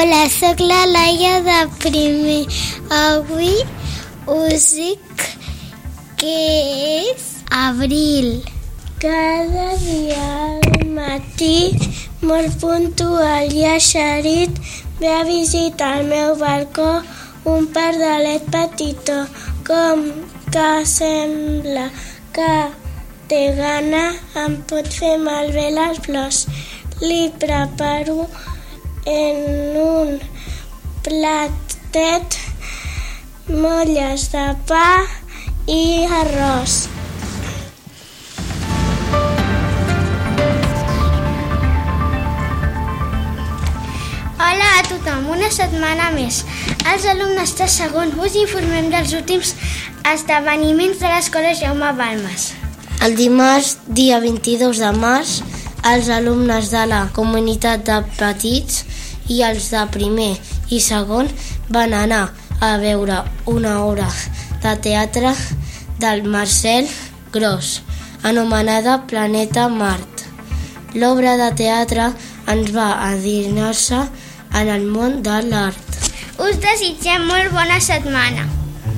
Hola, sóc la Laia de primer. Avui us dic que és abril. Cada dia al matí, molt puntual i eixerit, ve a visitar el meu balcó un pardalet petitó, com que sembla que té gana, em pot fer malbé les flors. Li preparo en un platet molles de pa i arròs. Hola a tothom, una setmana més. Els alumnes de segon us informem dels últims esdeveniments de l'Escola Jaume Balmes. El dimarts, dia 22 de març, els alumnes de la comunitat de petits i els de primer i segon van anar a veure una obra de teatre del Marcel Gros, anomenada Planeta Mart. L'obra de teatre ens va adinar-se en el món de l'art. Us desitgem molt bona setmana.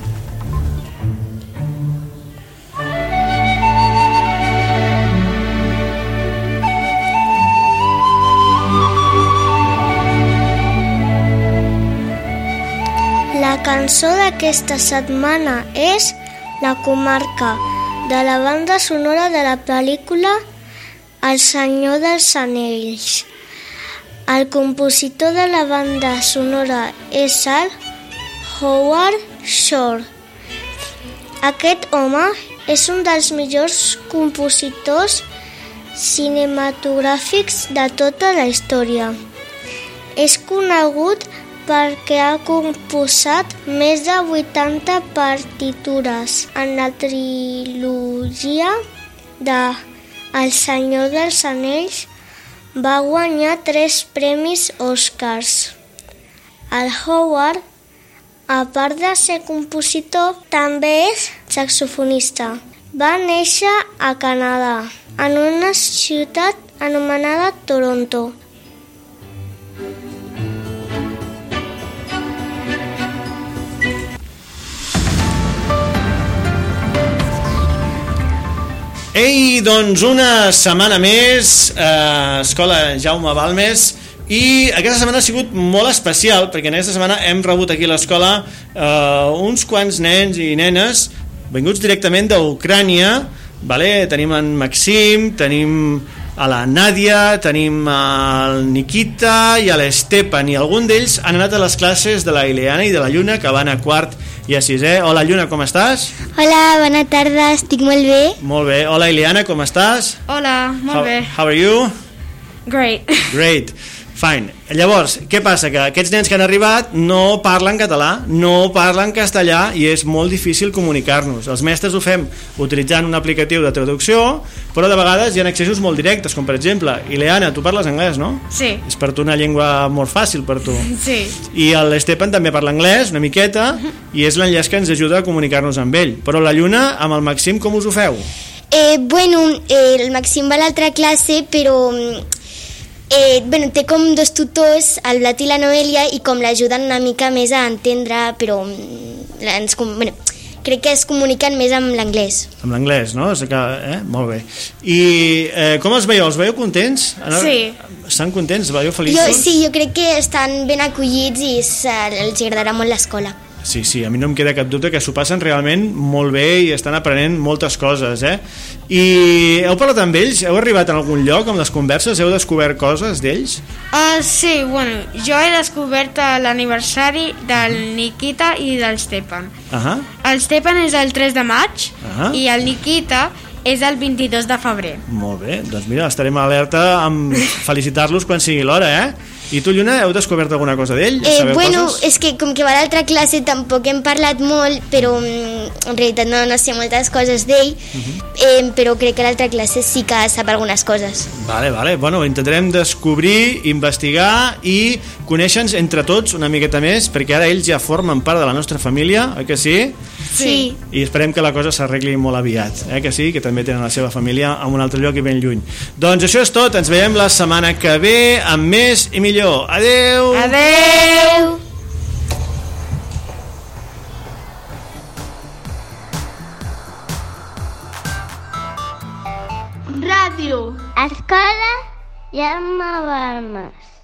La cançó d'aquesta setmana és La comarca, de la banda sonora de la pel·lícula El Senyor dels Anells. El compositor de la banda sonora és el Howard Shore. Aquest home és un dels millors compositors cinematogràfics de tota la història. És conegut perquè ha composat més de 80 partitures en la trilogia de El Senyor dels Anells. Va guanyar 3 premis Oscars. El Howard, a part de ser compositor, també és saxofonista. Va néixer a Canadà, en una ciutat anomenada Toronto. Ei, doncs una setmana més, Escola Jaume Balmes, i aquesta setmana ha sigut molt especial perquè en aquesta setmana hem rebut aquí a l'escola uns quants nens i nenes vinguts directament d'Ucrània, vale? Tenim en Maxim, tenim a la Nàdia, tenim el Nikita i a l'Estepan, i algun d'ells han anat a les classes de la Ileana i de la Lluna, que van a quart i a sisè. Hola Lluna, com estàs? Hola, bona tarda, estic molt bé. Molt bé. Hola Ileana, com estàs? Hola, molt bé. How are you? Great. Great. Fine. Llavors, què passa? Que aquests nens que han arribat no parlen català, no parlen castellà, i és molt difícil comunicar-nos. Els mestres ho fem utilitzant un aplicatiu de traducció, però de vegades hi ha accessos molt directes, com per exemple, Ileana, tu parles anglès, no? Sí. És per tu una llengua molt fàcil per tu. Sí. I l'Estepan també parla anglès, una miqueta, i és l'enllaç que ens ajuda a comunicar-nos amb ell. Però la Lluna, amb el Maxim, com us ho feu? El Maxim va a l'altra classe, però té com 2 tutors, el Blat i la Noelia, i com l'ajuden una mica més a entendre, però crec que es comuniquen més amb l'anglès. Amb l'anglès, no? Molt bé. I com els veieu? Els veieu contents? Sí. Estan contents? Veieu feliços? Jo crec que estan ben acollits i els agradarà molt l'escola. Sí, a mi no em queda cap dubte que s'ho passen realment molt bé i estan aprenent moltes coses, I heu parlat amb ells? Heu arribat a algun lloc amb les converses? Heu descobert coses d'ells? Sí, jo he descobert l'aniversari del Nikita i del Stepan. El Stepan és el 3 de maig i el Nikita és el 22 de febrer. Molt bé, doncs mira, estarem alerta amb felicitar-los quan sigui l'hora, I tu, Lluna, heu descobert alguna cosa d'ell? Coses? És que com que va a l'altra classe tampoc hem parlat molt, però en realitat no sé moltes coses d'ell, però crec que a l'altra classe sí que sap algunes coses. Vale, bueno, intentarem descobrir, investigar i conèixer-nos entre tots una miqueta més, perquè ara ells ja formen part de la nostra família, oi que sí? Sí. I esperem que la cosa s'arregli molt aviat, que sí, que també tenen la seva família a un altre lloc i ben lluny. Doncs això és tot, ens veiem la setmana que ve amb més i millor. Adeu! Adeu! Ràdio Escola Jaume Balmes.